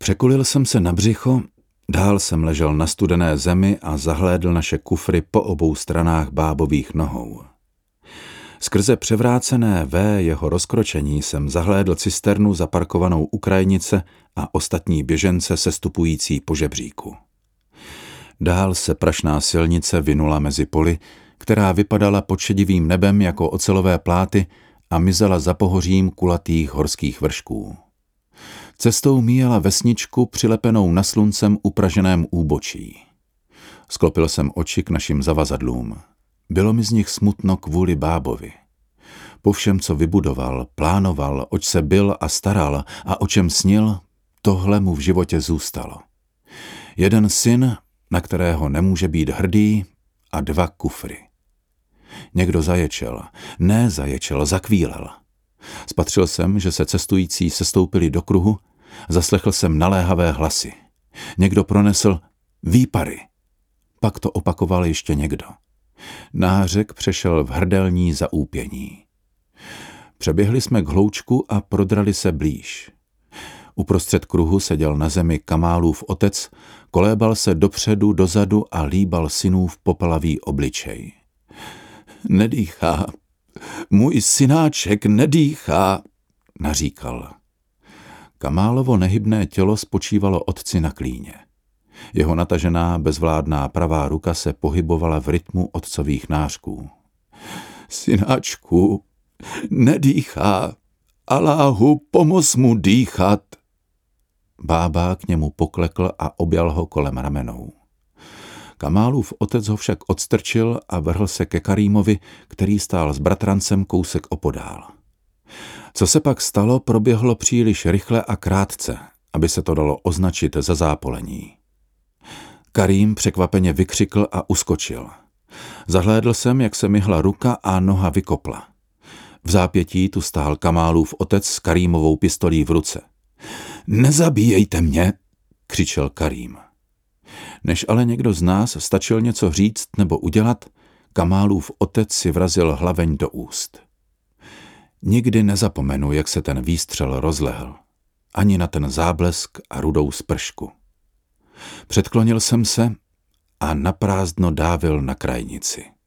Překulil jsem se na břicho, dál jsem ležel na studené zemi a zahlédl naše kufry po obou stranách bábových nohou. Skrze převrácené V jeho rozkročení jsem zahlédl cisternu zaparkovanou u krajnice a ostatní běžence sestupující po žebříku. Dál se prašná silnice vinula mezi poli, která vypadala pod šedivým nebem jako ocelové pláty a mizela za pohořím kulatých horských vršků. Cestou míjela vesničku přilepenou na sluncem upraženém úbočí. Sklopil jsem oči k našim zavazadlům. Bylo mi z nich smutno kvůli bábovi. Po všem, co vybudoval, plánoval, oč se byl a staral a o čem snil, tohle mu v životě zůstalo. Jeden syn, na kterého nemůže být hrdý, a 2 kufry. Někdo zaječel, zakvílel. Spatřil jsem, že se cestující sestoupili do kruhu, zaslechl jsem naléhavé hlasy. Někdo pronesl výpary. Pak to opakoval ještě někdo. Nářek přešel v hrdelní zaúpění. Přeběhli jsme k hloučku a prodrali se blíž. Uprostřed kruhu seděl na zemi Kamálův otec, kolébal se dopředu, dozadu a líbal synův popelavý obličej. Nedýchá, můj synáček nedýchá, naříkal. Kamálovo nehybné tělo spočívalo otci na klíně. Jeho natažená, bezvládná pravá ruka se pohybovala v rytmu otcových nářků. Synáčku, nedýchá, Aláhu, pomoz mu dýchat. Bába k němu poklekl a objal ho kolem ramenou. Kamálův otec ho však odstrčil a vrhl se ke Karímovi, který stál s bratrancem kousek opodál. Co se pak stalo, proběhlo příliš rychle a krátce, aby se to dalo označit za zápolení. Karím překvapeně vykřikl a uskočil. Zahlédl jsem, jak se myhla ruka a noha vykopla. V zápětí tu stál Kamálův otec s Karímovou pistolí v ruce. Nezabíjejte mě, křičel Karím. Než ale někdo z nás stačil něco říct nebo udělat, Kamálův otec si vrazil hlaveň do úst. Nikdy nezapomenu, jak se ten výstřel rozlehl. Ani na ten záblesk a rudou spršku. Předklonil jsem se a naprázdno dávil na krajnici.